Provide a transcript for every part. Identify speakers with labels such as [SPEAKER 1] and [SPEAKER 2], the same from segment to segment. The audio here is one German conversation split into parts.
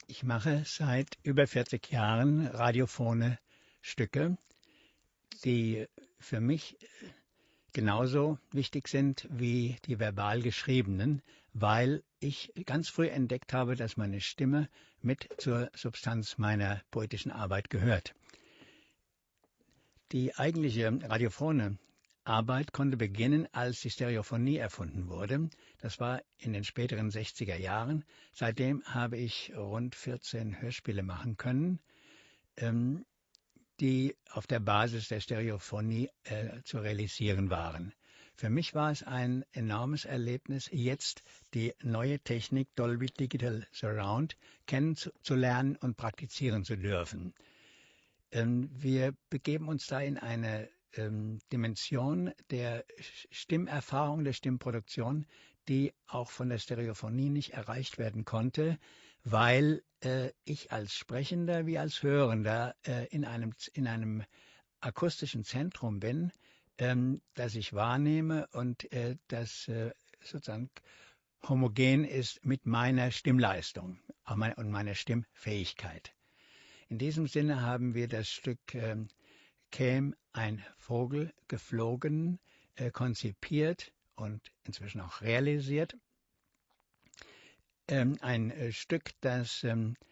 [SPEAKER 1] Ich mache seit über 40 Jahren radiophone Stücke, die für mich genauso wichtig sind wie die verbal geschriebenen, weil ich ganz früh entdeckt habe, dass meine Stimme mit zur Substanz meiner poetischen Arbeit gehört. Die eigentliche radiophone Arbeit konnte beginnen, als die Stereophonie erfunden wurde. Das war in den späteren 60er Jahren. Seitdem habe ich rund 14 Hörspiele machen können, die auf der Basis der Stereophonie zu realisieren waren. Für mich war es ein enormes Erlebnis, jetzt die neue Technik Dolby Digital Surround kennenzulernen und praktizieren zu dürfen. Wir begeben uns da in eine Dimension der Stimmerfahrung, der Stimmproduktion, die auch von der Stereophonie nicht erreicht werden konnte, weil ich als Sprechender wie als Hörender in einem akustischen Zentrum bin, das ich wahrnehme und das sozusagen homogen ist mit meiner Stimmleistung und meiner Stimmfähigkeit. In diesem Sinne haben wir das Stück Käm ein Vogel geflogen, konzipiert und inzwischen auch realisiert. Ein Stück, das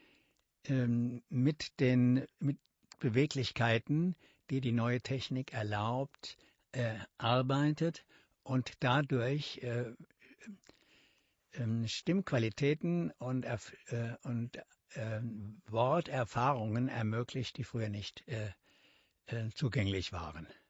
[SPEAKER 1] mit Beweglichkeiten, die die neue Technik erlaubt, arbeitet und dadurch Stimmqualitäten und Worterfahrungen ermöglicht, die früher nicht zugänglich waren.